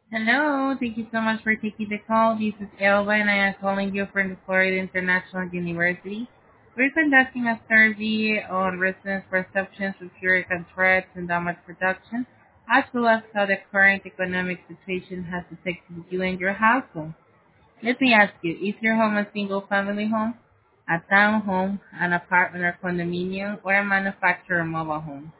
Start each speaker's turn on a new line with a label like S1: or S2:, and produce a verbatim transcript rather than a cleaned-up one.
S1: Hello, thank you so much for taking the call. This is Elba and I am calling you from the Florida International University. We're conducting a survey on residents' perceptions of hurricane threats and damage reduction, as well as how the current economic situation has affected you and your household. Let me ask you, is your home a single-family home, a townhome, an apartment or condominium, or a manufactured mobile home?